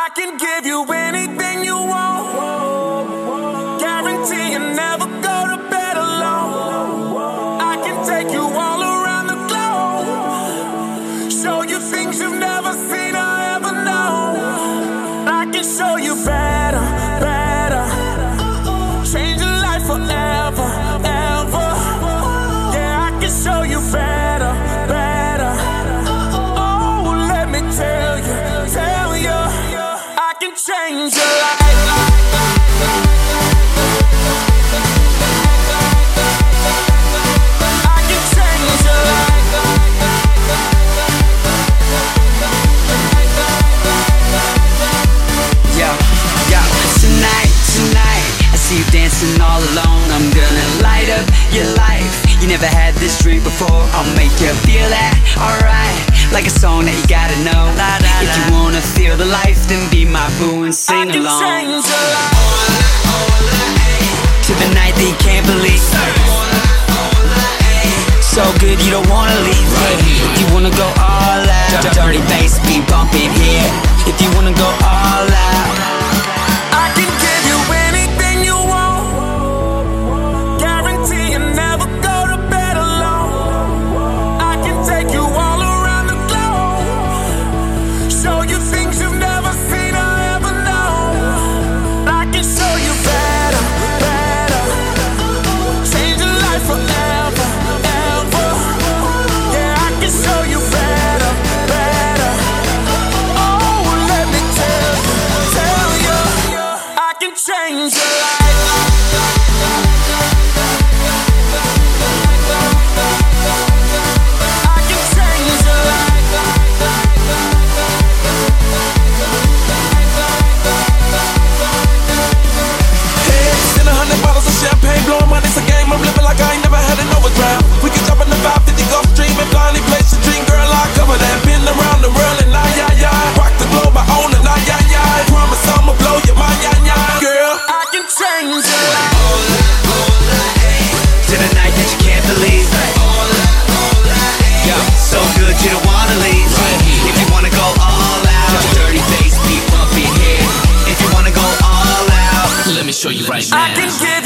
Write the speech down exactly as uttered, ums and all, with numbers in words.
I can give you anything you want. Guarantee you never go to bed alone. I can take you all around the globe. Show you things you've never seen or ever known. I can show you better, better. Change your life forever, ever. Yeah, I can show you better, better. Oh, let me tell you, tell you, I can change your life. I can change your life. Yo, yo, tonight, tonight, I see you dancing all alone. I'm gonna light up your life. You never had this drink before. I'll make you feel that, alright. Like a song that you gotta know. If you wanna feel the life, then be my boo and sing I can along. change your life. To the night that you can't believe. So good you don't wanna leave. If you wanna go all out, dirty bass be bumping here. If you wanna go all out, I can give you anything you want. Guarantee you never go to bed alone. I can take you all around the globe. Show you things you've never seen or ever known. I can show you better, better. Change your life forever, ever. Yeah, I can show you better, better. Oh, let me tell you, tell you, I can change your life. I can change your life. Heads in a hundred bottles of champagne, blowing money, it's a game. I'm living like I ain't never had an overdraft. We can jump in the five fifty Gulf Stream and blindly place the dream, girl. I cover that. Been around the world and I, yeah, yeah. Rock the globe, I own it, I, yeah, yeah. Promise I'ma blow your mind, yeah, yeah. Girl, I can change your life. to the night that you can't believe. Yo, so good you don't wanna leave. If you wanna go all out, dirty bass be bumping here. If you wanna go all out, let me show you right I can give